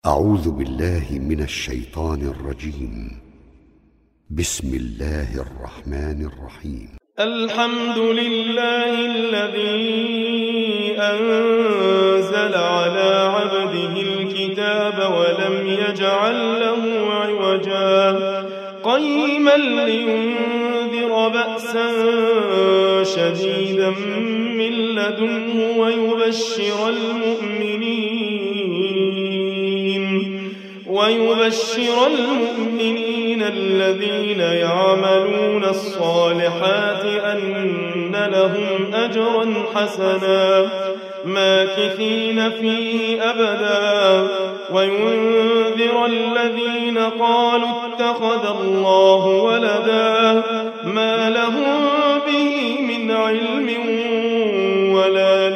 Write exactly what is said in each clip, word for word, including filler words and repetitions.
أعوذ بالله من الشيطان الرجيم. بسم الله الرحمن الرحيم. الحمد لله الذي أنزل على عبده الكتاب ولم يجعل له عوجا قيما لينذر بأسا شديدا من لدنه ويبشر المؤمنين ويبشر المؤمنين الذين يعملون الصالحات أن لهم أجرا حسنا ماكثين فيه أبدا وينذر الذين قالوا اتخذ الله ولدا ما لهم به من علم ولا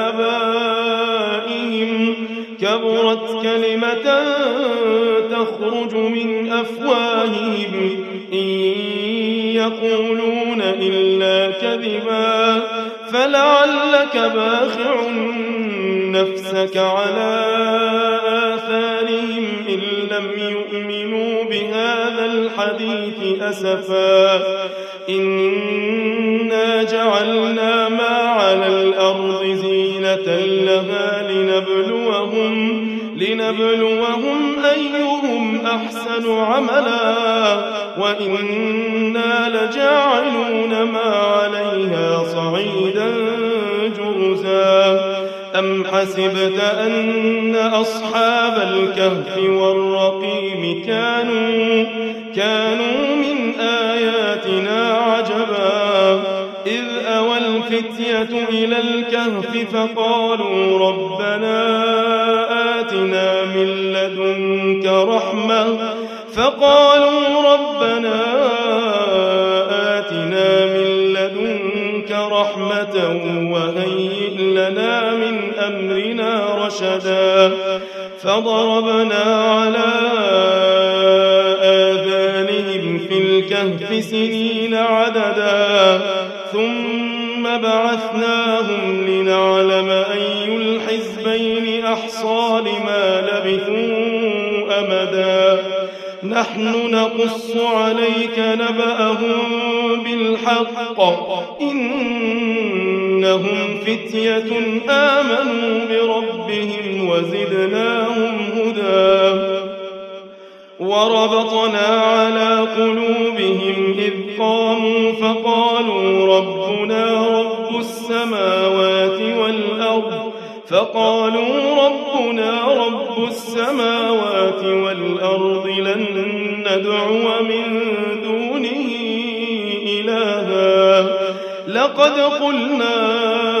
لآبائهم كبرت كلمة تخرج من أفواههم إن يقولون إلا كذبا فلعلك باخع نفسك على آثارهم إن لم يؤمنوا بهذا الحديث أسفا إنا جعلنا ما على الأرض زينة لها لنبلوهم لنبلوهم أيهم أحسن عملا وإنا لجاعلون ما عليها صعيدا جرزا أم حسبت أن أصحاب الكهف والرقيم كانوا كانوا من آياتنا عجبا إذ أوى الفتية إلى الكهف فقالوا ربنا آتنا من لدنك رحمة فقالوا ربنا آتنا من لدنك رحمة وهيئ لنا من أمرنا رشدا فضربنا على آذانهم في الكهف سنين عددا ثم بعثناهم لنعلم أي الحزبين أحصى لما لبثوا أمدا نحن نقص عليك نبأهم بالحق إنهم فتية آمنوا بربهم وزدناهم هدى وربطنا على قلوبهم إذ قاموا فقالوا ربنا رب السماوات والأرض فقالوا ربنا رب السماوات والأرض لن ندعو من دونه إلها لقد قلنا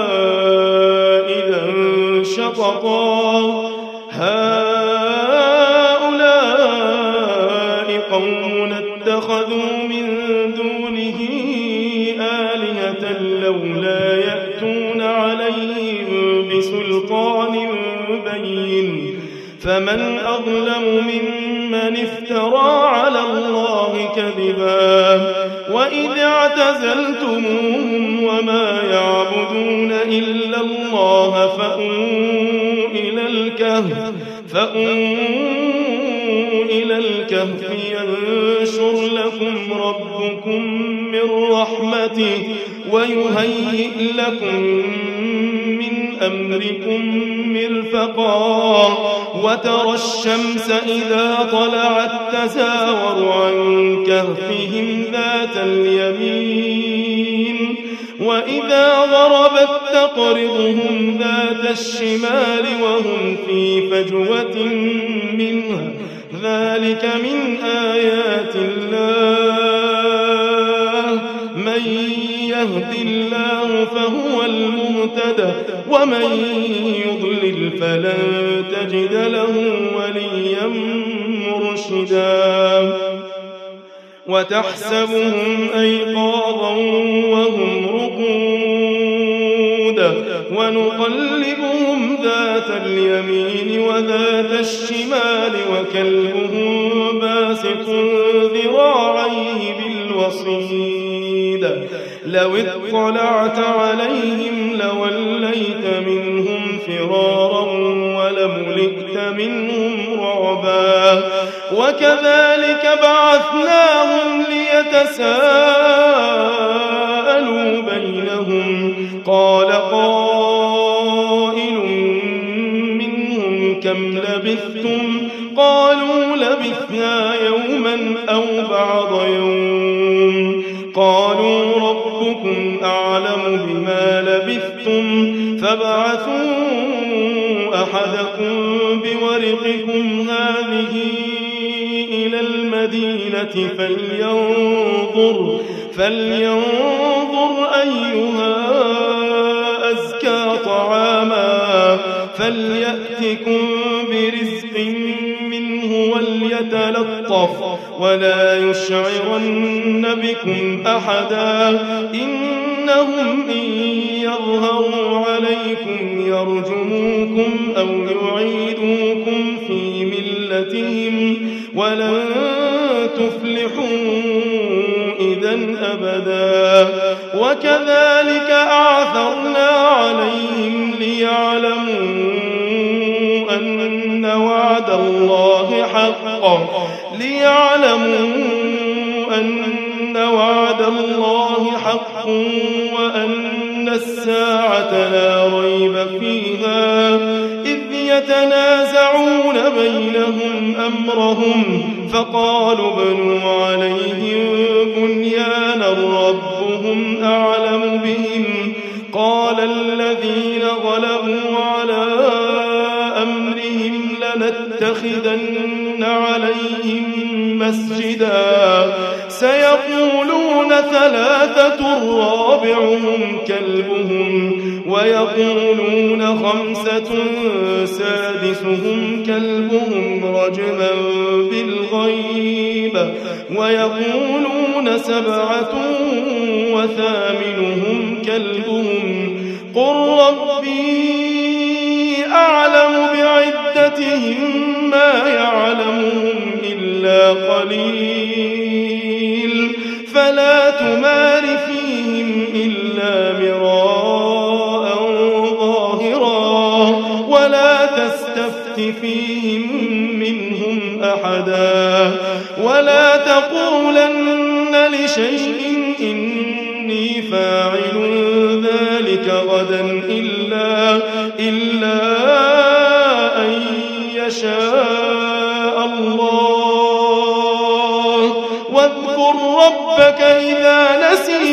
إذا شططا هؤلاء قوم اتخذوا من دونه آلهة لولا يأتون عليهم بسلطان بين فمن أظلم ممن افترى على الله كذبا وإذ اعتزلتموهم وما يعبدون إلا الله فأووا إلى الكهف فأووا إلى الكهف ينشر لكم ربكم من رحمته ويهيئ لكم من أمركم مرفقا وترى الشمس إذا طلعت تزاور عن كهفهم ذات اليمين وإذا غربت تقرضهم ذات الشمال وهم في فجوة منها ذلك من آيات الله من يهد الله فهو المهتدى ومن يضلل فلن تجد له وليا مرشدا وتحسبهم أيقاظا وهم رقود ونقلبهم ذات اليمين وذات الشمال وكلبهم باسط ذراعيه بالوصيد لو اطلعت عليهم لوليت منهم فرارا ولملئت منهم رعبا وكذلك بعثناهم ليتساءلوا بينهم قال قائل منهم كم لبثتم قالوا لبثنا يوما أو بعض يوم قالوا ربكم أعلم بما لبثتم فابعثوا أحدكم بورقكم هذه إلى المدينة فلينظر, فلينظر أيها أزكى طعاما فليأتكم برزق منه وليتلطف ولا يشعرن بكم أحدا إنهم إن يظهروا عليكم يرجموكم أو يعيدوكم في ملتهم ولن تفلحوا إذن أبدا وكذلك أعثرنا عليهم ليعلموا أن وعد الله حق ليعلموا أن وعد الله حق وأن الساعة لا ريب فيها إذ يتنازعون بينهم أمرهم فقالوا بنوا عليهم بنيانا ربهم أعلم بهم قال الذين غلبوا على أمرهم لنتخذن عليهم مسجدا سيقولون ثلاثة رابعهم كلبهم ويقولون خمسة سادسهم كلبهم رجما بالغيب ويقولون سبعة وثامنهم كلبهم قل ربي أعلم بعدتهم ما يعلمهم إلا قليل فلا تمار فيهم إلا مراء ظاهرا ولا تستفت فيهم منهم أحدا ولا تقولن لشيء إني فاعل ذلك غدا إلا, إلا أن يشاء الله واذكر ربك إذا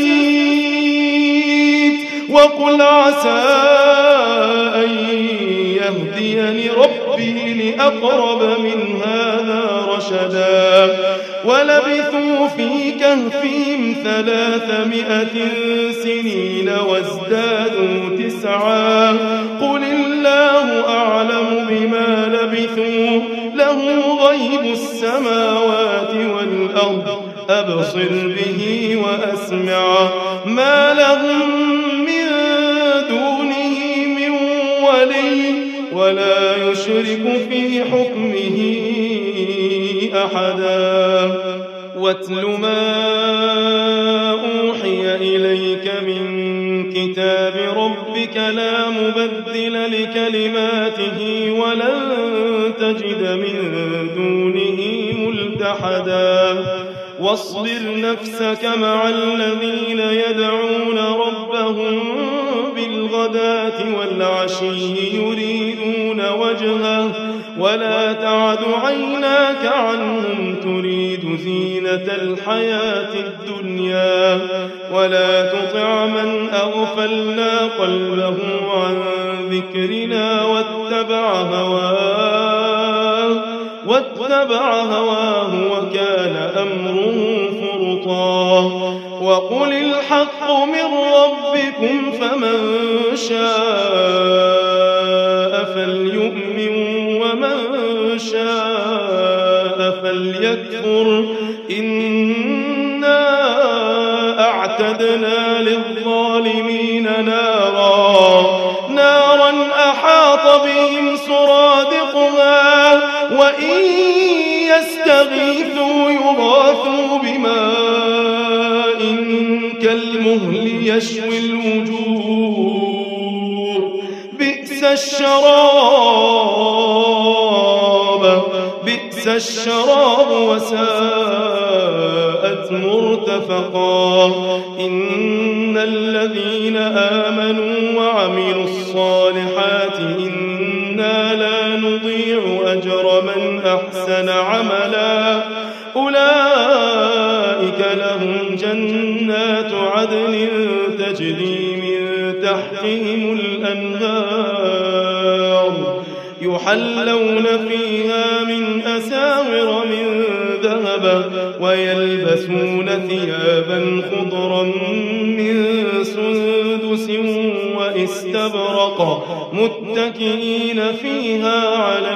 نسيت وقل عسى أن يهديني ربي لأقرب من هذا رشدا ولبثوا في كهفهم ثلاثمائة سنين وازدادوا تسعا قل الله أعلم بما لبثوا له غيب السماوات والأرض أبصر به وأسمع ما لهم من دونه من ولي ولا يشرك في حكمه أحدا واتل ما أوحي إليك من كتاب ربك لا مبدل لكلماته ولن تجد من دونه ملتحدا واصبر نفسك مع الذين يدعون ربهم بالغداة والعشي يريدون وجهه ولا تعد عيناك عنهم تريد زينة الحياة الدنيا ولا تطع من أغفلنا قلبه عن ذكرنا واتبع هواه واتبع هواه وكان أمره فرطا وقل الحق من ربكم فمن شاء فليؤمن ومن شاء فليكفر إنا أعتدنا للظالمين نارا نارا أحاط بهم سرادقها وإن يستغيثوا يغاثوا بماء كالمهل يشوي الوجوه بئس الشراب بئس الشراب وساءت مرتفقا إن الذين آمنوا وعملوا الصالحات إنا لا نضيع أجر من أحسن عملا أولئك لهم جنات عدن تجري من تحتهم الأنهار يحلون فيها من أساور من ذهب ويلبسون ثيابا خضرا من سندس واستبرق متكئين فيها على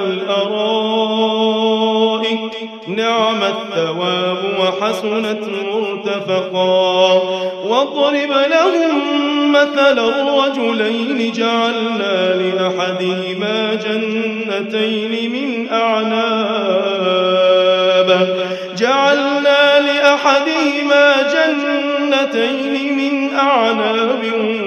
الأرائك نعم الثواب وحسنت مرتفقا واضرب لهم مثل الرجلين جعلنا لأحدهما جنتين من أعناب جعلنا لأحدهما جنتين من أعناب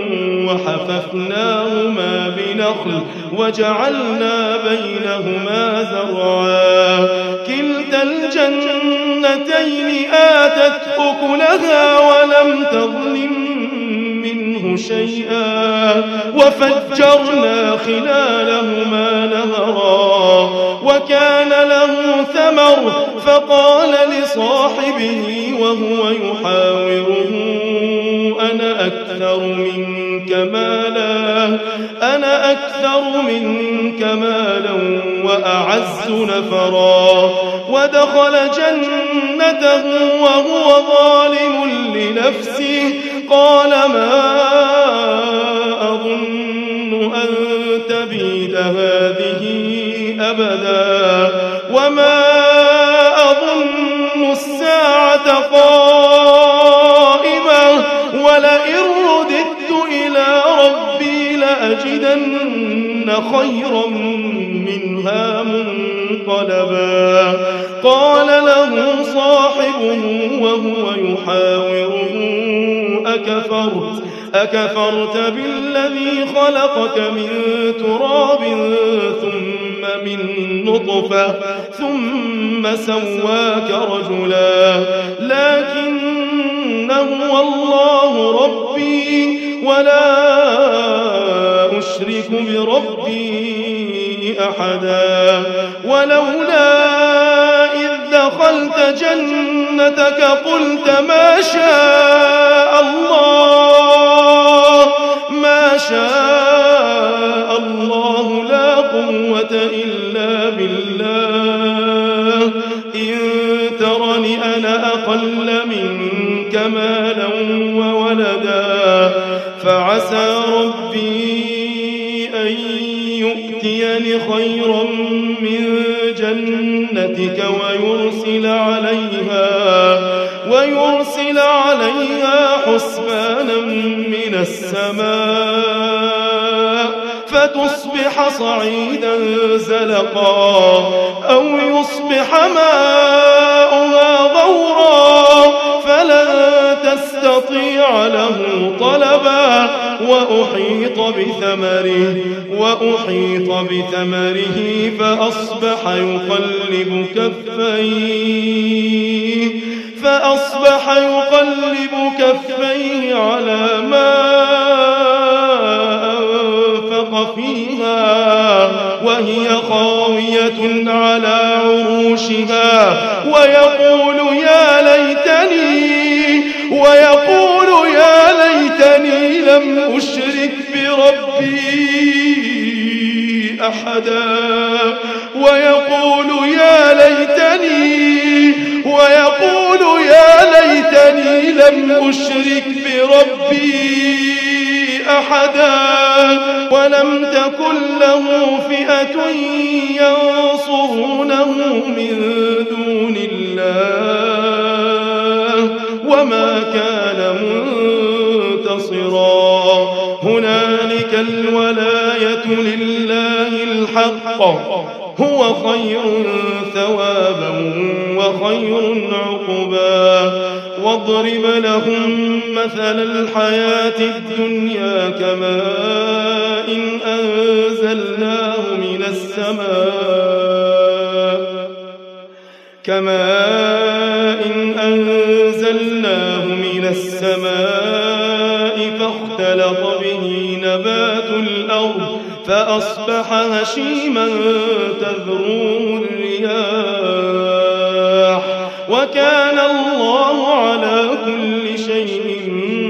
وحففناهما بنخل وجعلنا بينهما زرعا كلتا الجنتين آتت أكلها ولم تظلم منه شيئا وفجرنا خلالهما نهرا وكان له ثمر فقال لصاحبه وهو يحاوره أنا أكثر منك مالا أنا أكثر منك مالا وأعز نفرا ودخل جنته وهو ظالم لنفسه قال ما أظن أن تبيد هذه أبدا وما أظن الساعة قائمة ولئن رددت إلى ربي لأجدن خيرا منها منقلبا قال له صاحبه وهو يحاوره أكفرت أكفرت بالذي خلقك من تراب ثم من نطفة ثم سواك رجلا لكن هو الله ربي ولا أشرك بربي أحدا ولولا إذ دخلت جنتك قلت ما شاء الله ما شاء الله لا قوة إلا بالله إن ترني أنا أقل منك مالا وولدا فعسى ربي أن يؤتيني خيرا من جنتك ويرسل عليها ويرسل عليها حسبانا من السماء فتصبح صعيدا زلقا أو يصبح ماؤها غورا فلن تستطيع له طلبا وأحيط بثمره وأحيط بثمره فأصبح يقلب كفيه فأصبح يقلب كفيه على ما أنفق فيها وهي خاوية على عروشها ويقول يا ليتني ويقول يا ليتني لم أشرك بربي أحدا ويقول يا ليتني ويقول يا ليتني لم أشرك بربي أحدا ولم تكن له فئة ينصرونه من دون الله وما كان منتصرا هنالك الولاية لله الحق هو خير ثوابا وخير عقبا واضرب لهم مثل الحياة الدنيا كماء إن أنزلناه من السماء كماء أنزلناه من السماء فاختلط به نبات الأرض فأصبح هشيما تذروه الرياح وكان الله على كل شيء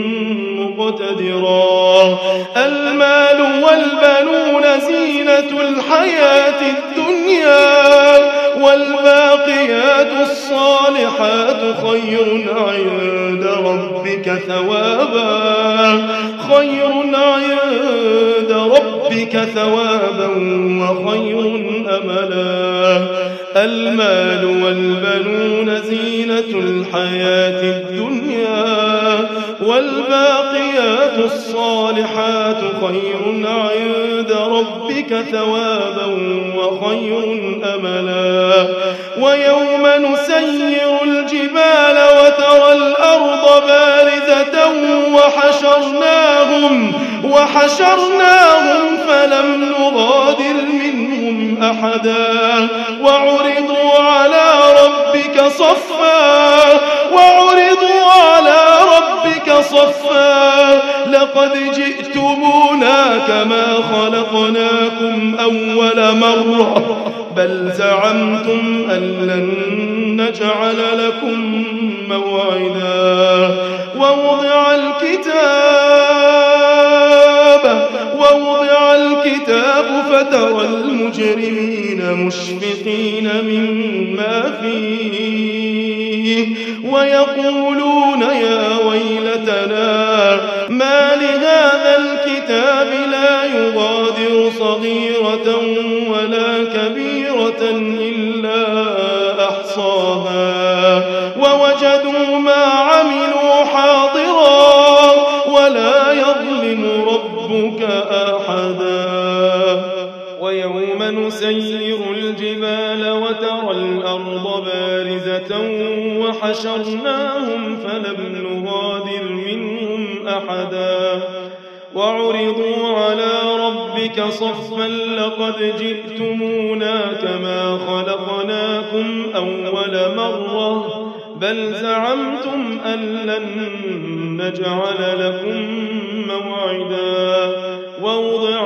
مقتدرا. المال والبنون زينة الحياة الدنيا والباقيات الصالحات خير عند ربك ثوابا خير عند ربك ثوابا وخير أملا. المال والبنون زينة الحياة الدنيا والباقيات الصالحات خير عند ربك ثوابا وخير أملا. ويوم نسير الجبال وترى الأرض بارزة وحشرناهم وحشرناهم فلم نغادر منهم أحدا وعرضوا على ربك صفا وعرضوا على ربك صفا لقد جئتمونا كما خلقناكم أول مرة بل زعمتم أن لن نجعل لكم موعدا. ووضع الكتاب ووضع الكتاب فترى المجرمين مشفقين مما فيه ويقولون يا ويلتنا ما لهذا الكتاب لا يغادر صغيرة ولا كبيرة إلا أحصاها ووجدوا ما عملوا حاضرا ولا يظلم ربك أحدا. ويوم نسير الجبال وترى الأرض بارزة وحشرناهم فلم نغادر منهم أحدا وعرضوا على ربك صفا لقد جئتمونا كما خلقناكم أول مرة بل زعمتم أن لن نجعل لكم موعدا. ووضع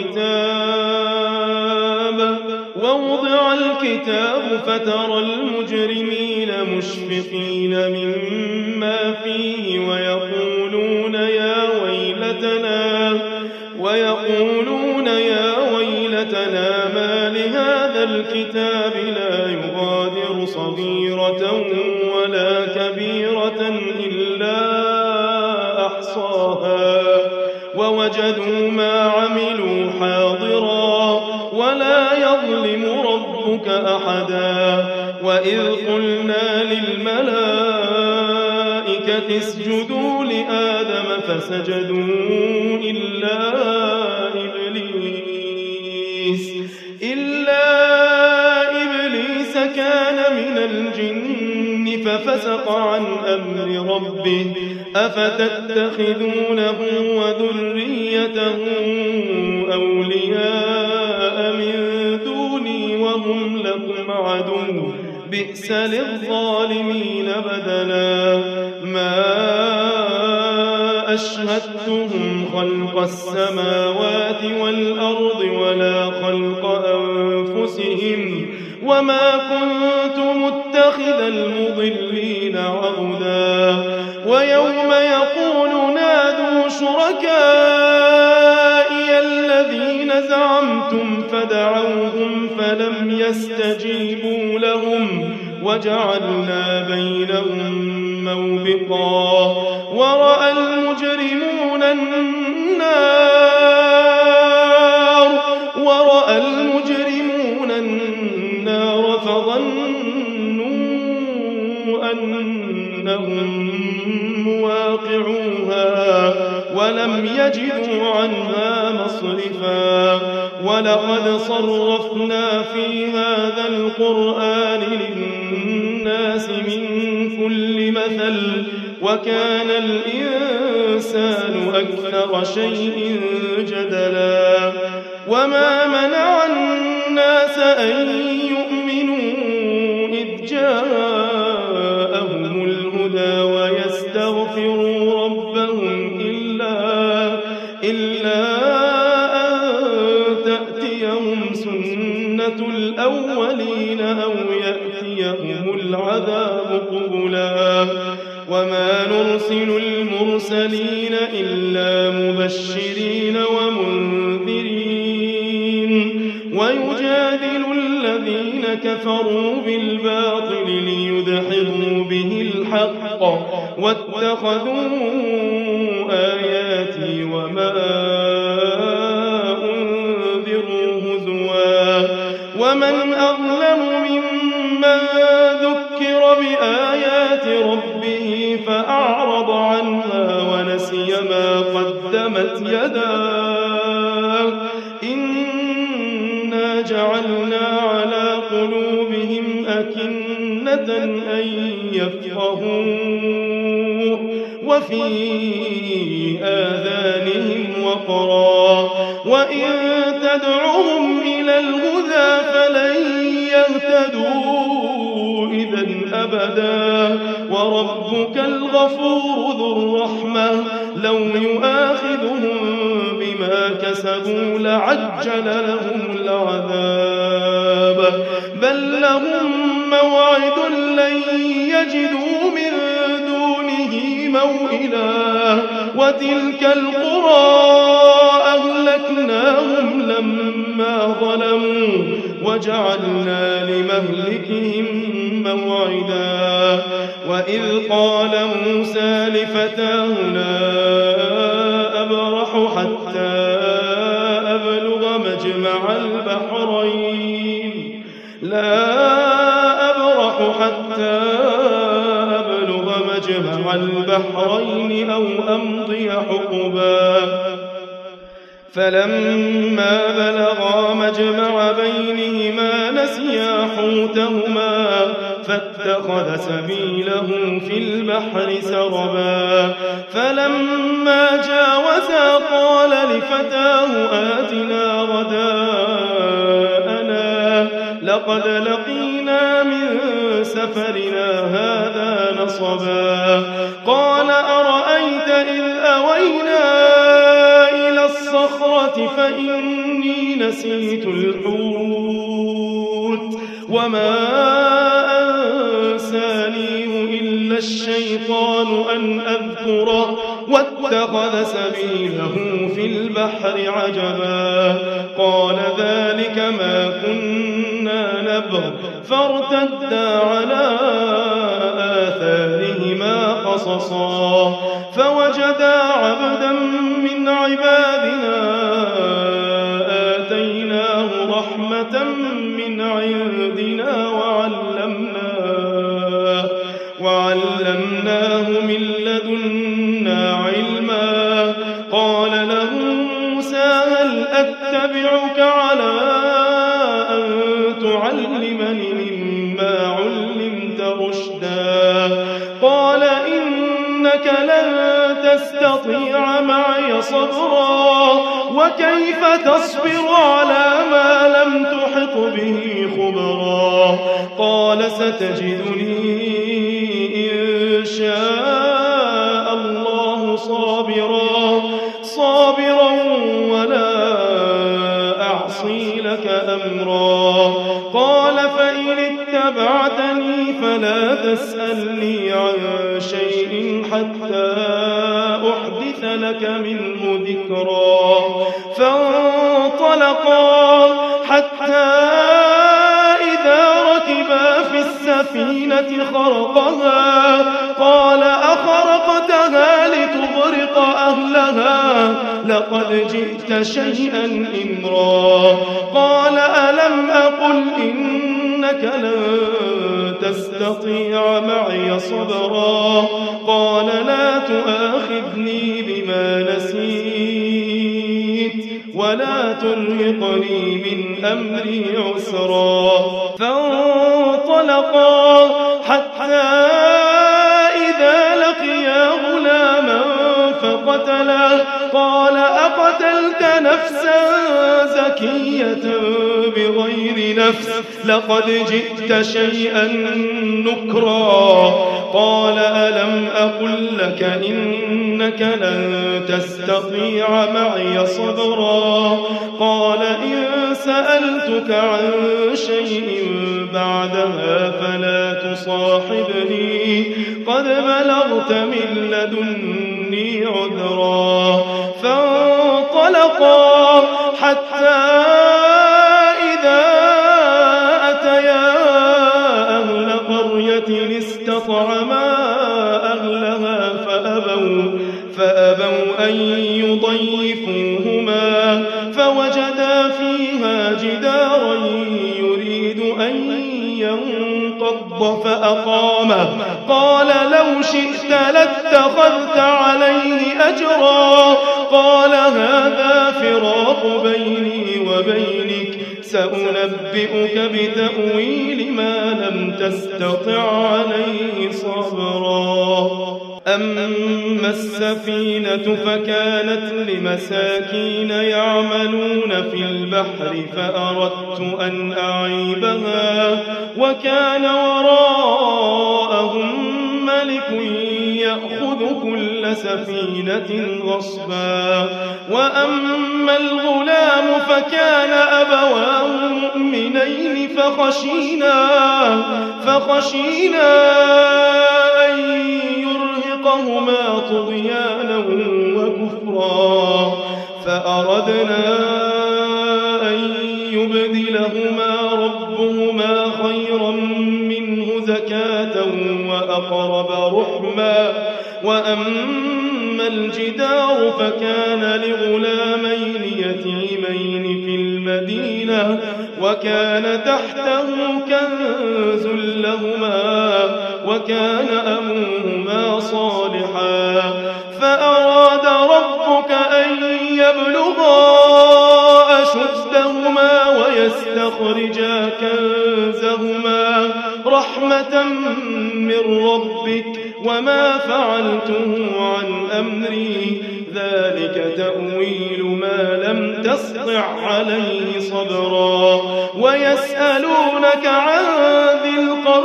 الكتاب ووضع الكتاب فترى المجرمين مشفقين مما فيه ويقولون يا ويلتنا ويقولون يا ويلتنا ما لهذا الكتاب لا يغادر صغيرة ولا كبيرة إلا أحصاها ووجدوا ما عملوا حاضرا ولا يظلم ربك أحدا. وإذ قلنا للملائكة اسجدوا لآدم فسجدوا إلا إبليس إلا إبليس كان من الجن ففسق عن أمر ربه أفتتخذونه وذريته أولياء من دوني وهم لكم عدو بئس للظالمين بدلا. ما أشهدتهم خلق السماوات والأرض ولا خلق أنفسهم وما كنت متخذ المضلين عضدا. ويوم يقول نادوا شركائي الذين زعمتم فدعوهم فلم يستجيبوا لهم وجعلنا بينهم موبقا. ورأى المجرمون النار ورأى المجرمون النار فظنوا أنهم مواقعوها ولم يجدوا عنها مصرفا. ولقد صرفنا في هذا القرآن للناس من كل مثل وكان الإنسان أكثر شيء جدلا. وما منع الناس أن يؤمنوا إذ جاءهم أو يأتيهم العذاب قبلا وما نرسل المرسلين إلا مبشرين ومنذرين ويجادل الذين كفروا بالباطل ليدحضوا به الحق واتخذوا آياتي وما أنذروا هزوا ومن أظلم ممن ذكر بآيات ربه فأعرض عنها ونسي ما قدمت يداه إنا جعلنا على قلوبهم أكنة أن يفقهوه وفي آذانهم وقرا وإن تدعوهم إلى الهدى فلن يهتدوا إذن أبدا وربك الغفور ذو الرحمة لو يؤاخذهم بما كسبوا لعجل لهم العذاب بل لهم موعد لن يجدوا من دونه موئلا وتلك القرى أهلكناهم لما ظلموا وجعلنا لمهلكهم موعدا وإذ قال موسى لفتاه لا أبرح حتى أبلغ مجمع البحرين لا أبرح حتى أبلغ مجمع البحرين أو أمضي حقبا فلما بلغا مجمع بينهما نسيا حوتهما فاتخذ سبيله في البحر سربا فلما جاوزا قال لفتاه آتنا غداءنا لقد لقينا من سفرنا هذا نصبا قال أرأيت إذ أوينا إلى الصخرة فإني نسيت الحوت وما أنسانيه إلا الشيطان أن أذكره واتخذ سبيله في البحر عجبا قال ذلك ما كنا نبغ فارتدا على آثارهما قصصا فوجدا عبدا من عبادنا آتيناه رحمة من عندنا وعلمناه, وعلمناه من لدنا علما قال له موسى هل أتبعك على أن تعلمني مما علمت رشدا قال إنك لن تستطيع معي صبرا وكيف تصبر على ما لم تحط به خبرا قال ستجدني إن شاء الله صابرا صابرا ولا أعصي لك أمرا قال فإن اتبعتني فلا تسألني عن شيء حتى أحدث لك منه ذكرا فانطلقا حتى إذا ركبا في السفينة خرقها قال أخرقتها لتغرق أهلها لقد جئت شيئا إمرا قال ألم أقل إنك لن تستطيع معي صبرا قال لا تؤاخذني بما نسيت ولا ترهقني من أمري عسرا فانطلقا حتى إذا لقيا غلاما فقال فقتله قال أقتلت نفسا زكية بغير نفس لقد جئت شيئا نكرا قال ألم أقل لك إنك لن تستطيع معي صبرا قال إن سألتك عن شيء بعدها فلا تصاحبني قد بلغت من لدني عذرا فانطلقا حتى إذا أتيا أهل قرية استطعما أهلها فأبوا, فأبوا أن يضيفوهما فوجدا فيها جدارا يريد أن ينقض فأقامه قال لو شئت لاتخذت عليه أجرا قال هذا فراق بيني وبينك سأنبئك بتأويل ما لم تستطع عليه صبرا أما السفينة فكانت لمساكين يعملون في البحر فأردت أن أعيبها وكان وراءهم ملك يأخذ كل سفينة غصبا وأما الغلام فكان أبواه مؤمنين فخشينا, فخشينا أن يرهقهما طغيانا وكفرا فأردنا أن يبدلهما ربهما خيرا منه زكاة وأقرب رحما وأما الجدار فكان لغلامين يتيمين في المدينة وكان تحته كنز لهما وكان أبوهما صالحا فأراد ربك أن يبلغا أشدهما ويستخرجا كنزهما رحمة من ربك وما فعلته عن أمري ذلك تأويل ما لم تسطع عليه صبرا ويسألونك عن ذي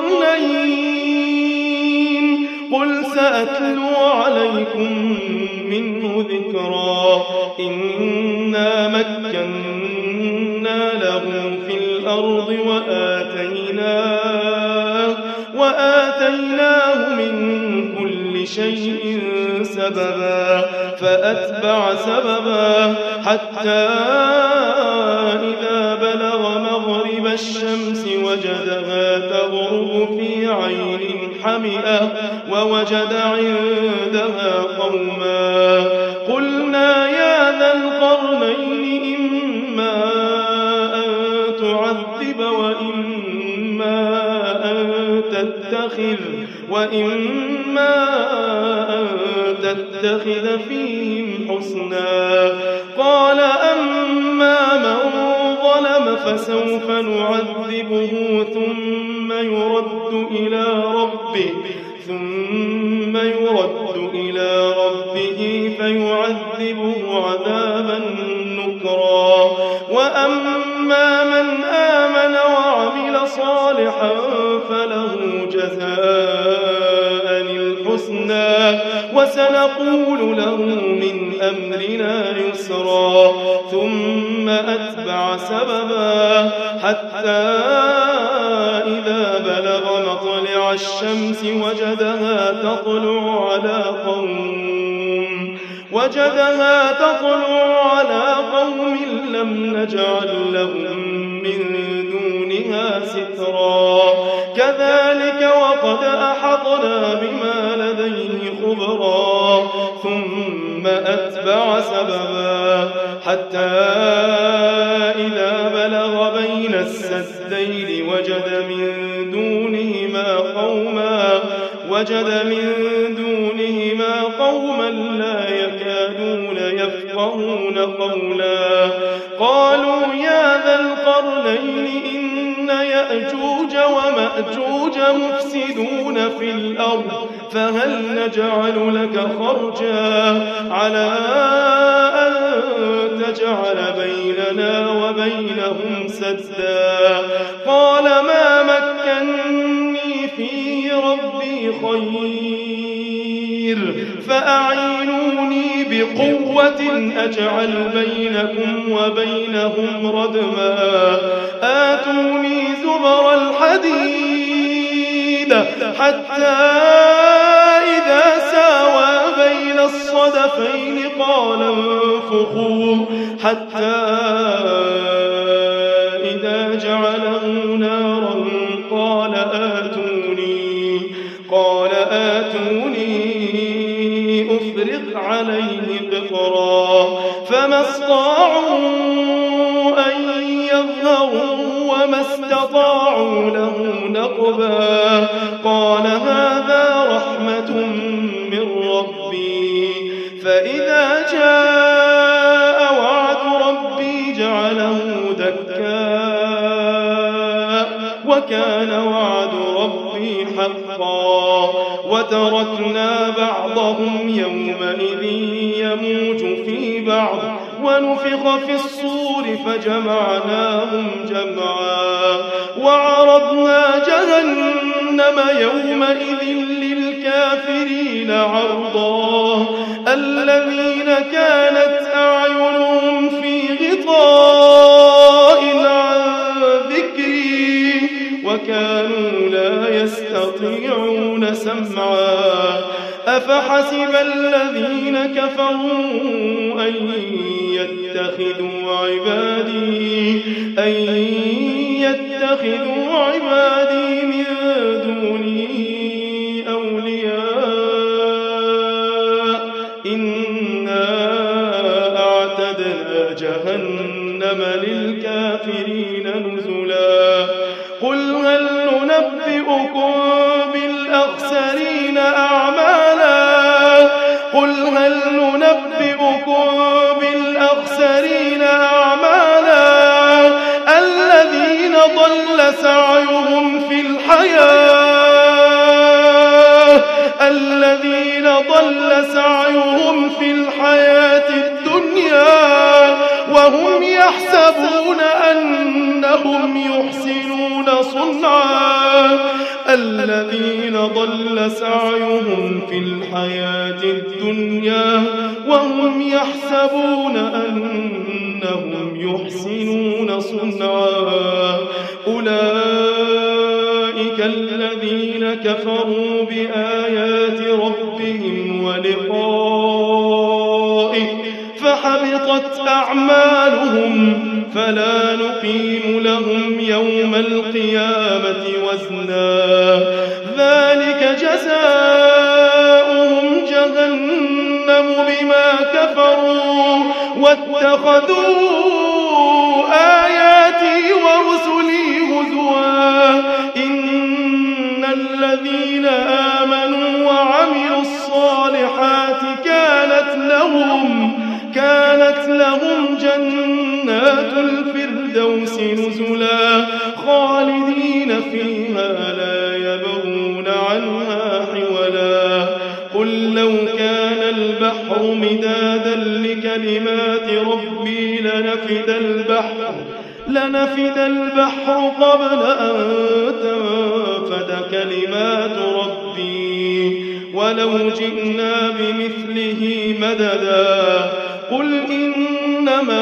القرنين قل سأتلو عليكم منه ذكرا إنا مكنا له في الأرض وآتيناه, وآتيناه من كل شيء سببا فأتبع سببا حتى إذا بلغ مغرب الشمس وجدها تغرب في عين حمئة ووجد عندها قوما قلنا يا ذا القرنين إما أن تعذب وإما أن تتخذ وإما أن تتخذ فيهم حسنا قال أما من ظلم فسوف نعذبه ثم يرد إلى ربه ثم يرد إلى ربه فيعذبه عذابا نكرا وأما من آمن وعمل صالحا فله جزاء الحسنى وسنقول له من أمرنا يسرا ثم أتبع سببا حتى إذا بلغ مطلع الشمس وجدها تطلع على قوم وجدها تطلع على قوم لم نجعل لهم من دونها سترا كذلك وقد أحطنا بما لديه خبرا ثم أتبع سببا حتى إذا بلغ بين السدين وجد من دونهما قوما وجد من دونهما قوما لا يكادون يفقهون قولا قالوا يا ذا القرنين إن يأجوج ومأجوج مفسدون في الأرض فهل نجعل لك خرجا على أن تجعل بيننا وبينهم سدا قال ما مكني فيه ربي خير فأعينوني بقوة أجعل بينكم وبينهم ردما آتوني زبر الحديد حتى إذا ساوى بين الصدفين قال انفخوا حتى إذا جعله نارا قال آتوني قال آتوني أفرغ عليه قطرا فما استطاعوا أن يظهروا وما استطاعوا له نقبا قال هذا رحمة من ربي فإذا جاء وعد ربي جعله دكاء وكان وعد ربي حقا وتركنا بعضهم يومئذ يموج في بعض ونفخ في الصور فجمعناهم جمعا وعرضنا جهنم يومئذ للكافرين عرضا الذين كانت أعينهم في غطاء عن ذكري وكانوا لا يستطيعون سمعا أفحسب الذين كفروا أن يتخذوا عبادي أن يتخذوا عبادي من دوني أولياء إنا أعتدنا جهنم للكافرين نزلا قل هل ننبئكم بالأخسرين أعمالا قل هل ننبئكم بالأخسرين أعمالا الذين ضل سعيهم في الحياة الذين ضل سعيهم في الحياة الدنيا وهم يحسبون أنهم يحسنون صنعا الذين ضل سعيهم في الحياة الدنيا وهم يحسبون أنهم يحسنون صنعا أولئك الذين كفروا بآيات ربهم ولقائه فحبطت أعمالهم فلا نقيم لهم يوم القيامة وزنا ذلك جزاؤهم جهنم بما كفروا واتخذوا آياتي ورسلي هزوا إن الذين آمنوا وعملوا الصالحات كانت لهم كانت لهم جنات الفردوس نزلا خالدين فيها لا يبغون عنها حولا قل لو كان البحر مدادا لكلمات ربي لنفد البحر لنفد البحر قبل أن تنفد كلمات ربي ولو جئنا بمثله مددا قل إنما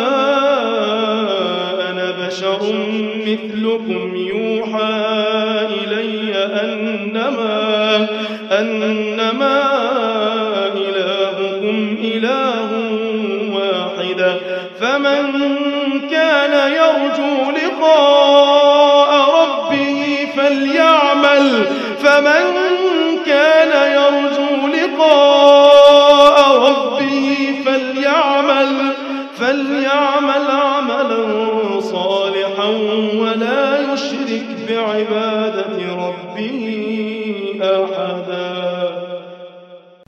أنا بشر مثلكم يوحى إلي أنما أنما إلهكم إله واحد فمن كان يرجو لقاء ربه فليعمل فمن كان يرجو لقاء ربه فليعمل فليعمل عملا صالحا ولا يشرك بعبادة ربه أحدا.